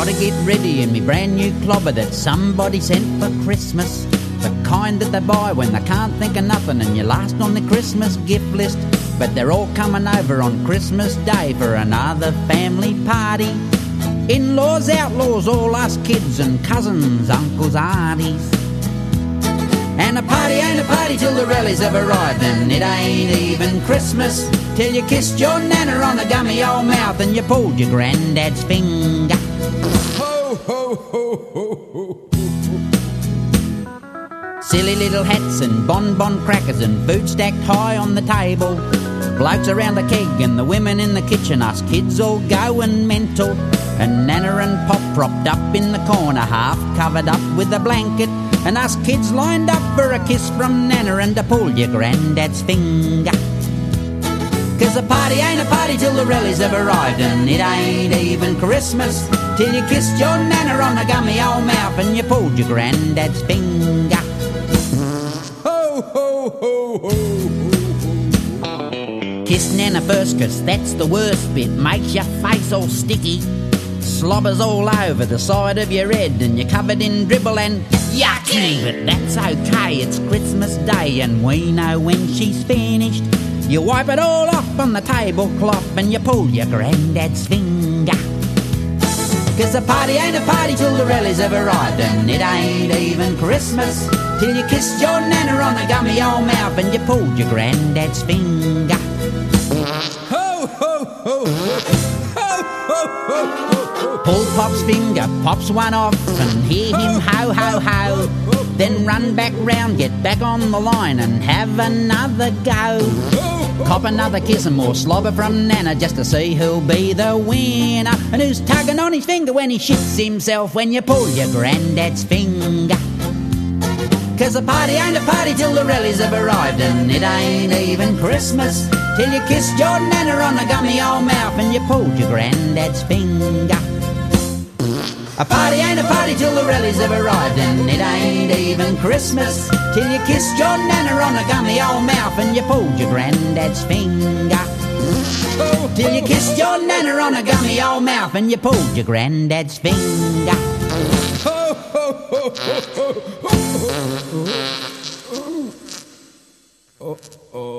Gotta get ready in me brand new clobber that somebody sent for Christmas. The kind that they buy when they can't think of nothing and you're last on the Christmas gift list. But they're all coming over on Christmas Day for another family party. In-laws, outlaws, all us kids and cousins, uncles, aunties. And a party ain't a party till the rallies have arrived, and it ain't even Christmas till you kissed your nana on the gummy old mouth and you pulled your granddad's finger. Ho, ho, ho, ho, ho. Silly little hats and bonbon crackers and food stacked high on the table. Blokes around the keg and the women in the kitchen, us kids all going mental. And Nana and Pop propped up in the corner, half covered up with a blanket. And us kids lined up for a kiss from Nana and to pull your granddad's finger. 'Cause a party ain't a party till the rallies have arrived, and it ain't even Christmas till you kissed your Nana on the gummy old mouth and you pulled your granddad's finger. Ho, ho, ho, ho, ho. Kiss Nana first, 'cause that's the worst bit. Makes your face all sticky. Slobbers all over the side of your head and you're covered in dribble and yucky. But that's okay, it's Christmas Day and we know when she's finished. You wipe it all off on the tablecloth and you pull your granddad's finger. 'Cause a party ain't a party till the rallies have arrived, and it ain't even Christmas till you kissed your Nana on the gummy old mouth and you pulled your granddad's finger. Ho, ho, ho, ho. Ho, ho, ho, ho. Pull Pop's finger, pops one off, and hear him ho, ho, ho. Then run back round, get back on the line, and have another go. Cop another kiss and more slobber from Nana, just to see who'll be the winner. And who's tugging on his finger when he shits himself when you pull your granddad's finger. 'Cause a party ain't a party till the rallies have arrived, and it ain't even Christmas till you kissed your Nana on the gummy old mouth and you pulled your granddad's finger. A party ain't a party till the rallies have arrived, and it ain't even Christmas till you kissed your Nana on the gummy old mouth and you pulled your granddad's finger. Till you kissed your Nana on the gummy old mouth and you pulled your granddad's finger. Ho, ho, ho, ho, ho, ho. Oh, oh.